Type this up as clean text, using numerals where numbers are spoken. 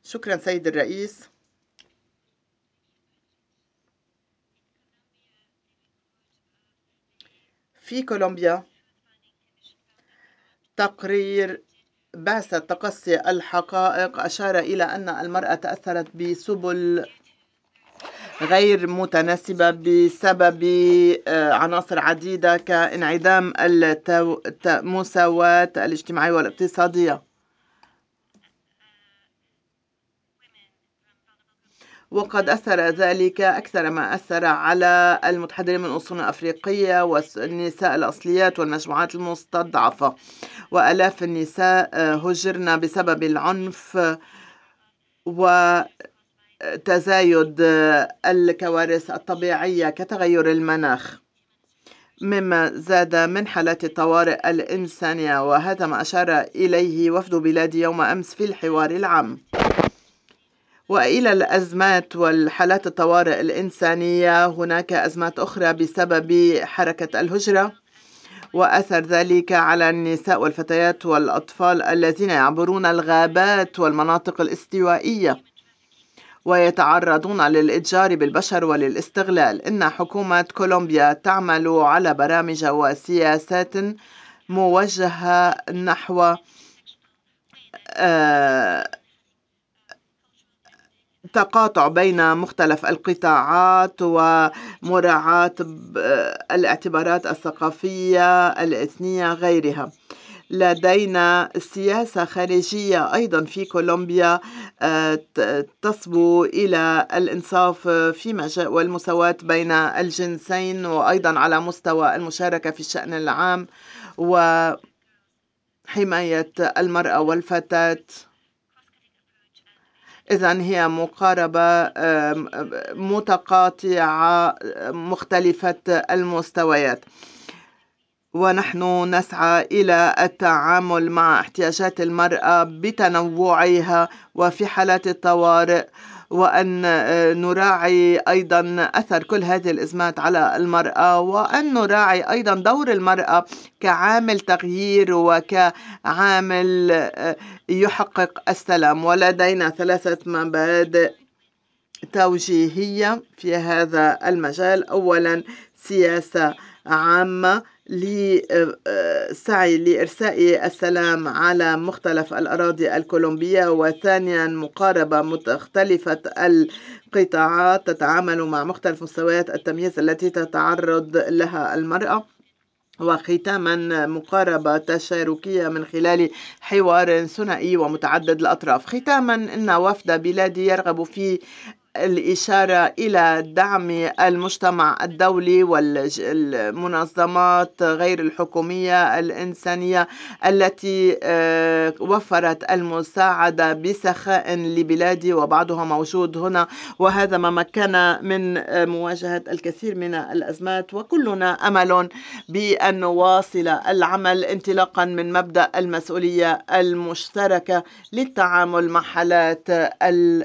شكرا سيد الرئيس. في كولومبيا تقرير بعثة تقصي الحقائق أشار إلى أن المرأة تأثرت بسبل غير متناسبة بسبب عناصر عديدة كانعدام المساواة الاجتماعية والاقتصادية، وقد أثر ذلك أكثر ما أثر على المتحضرين من أصول أفريقية والنساء الأصليات والمجموعات المستضعفة، وآلاف النساء هجرن بسبب العنف وتزايد الكوارث الطبيعية كتغير المناخ، مما زاد من حالات الطوارئ الإنسانية، وهذا ما أشار إليه وفد بلادي يوم أمس في الحوار العام. وإلى الأزمات والحالات الطوارئ الإنسانية، هناك أزمات أخرى بسبب حركة الهجرة وأثر ذلك على النساء والفتيات والأطفال الذين يعبرون الغابات والمناطق الاستوائية ويتعرضون للإتجار بالبشر وللاستغلال. إن حكومة كولومبيا تعمل على برامج وسياسات موجهة نحو تقاطع بين مختلف القطاعات ومراعاة الاعتبارات الثقافية الإثنية غيرها. لدينا سياسة خارجية أيضا في كولومبيا تصبو إلى الإنصاف في مجال والمساواة بين الجنسين، وأيضا على مستوى المشاركة في الشأن العام وحماية المرأة والفتاة. إذن هي مقاربة متقاطعة مختلفة المستويات، ونحن نسعى إلى التعامل مع احتياجات المرأة بتنوعها وفي حالات الطوارئ، وأن نراعي أيضا أثر كل هذه الأزمات على المرأة، وأن نراعي أيضا دور المرأة كعامل تغيير وكعامل يحقق السلام. ولدينا 3 مبادئ توجيهية في هذا المجال. أولا، سياسة عامة لسعي لإرساء السلام على مختلف الأراضي الكولومبية. وثانيا، مقاربة مختلفة القطاعات تتعامل مع مختلف مستويات التمييز التي تتعرض لها المرأة. وختاما، مقاربة تشاركية من خلال حوار ثنائي ومتعدد الأطراف. ختاما، إن وفد بلادي يرغب في الإشارة إلى دعم المجتمع الدولي والمنظمات غير الحكومية الإنسانية التي وفرت المساعدة بسخاء لبلادي، وبعضها موجود هنا، وهذا ما مكن من مواجهة الكثير من الأزمات. وكلنا أمل بأن نواصل العمل انطلاقا من مبدأ المسؤولية المشتركة للتعامل مع حالات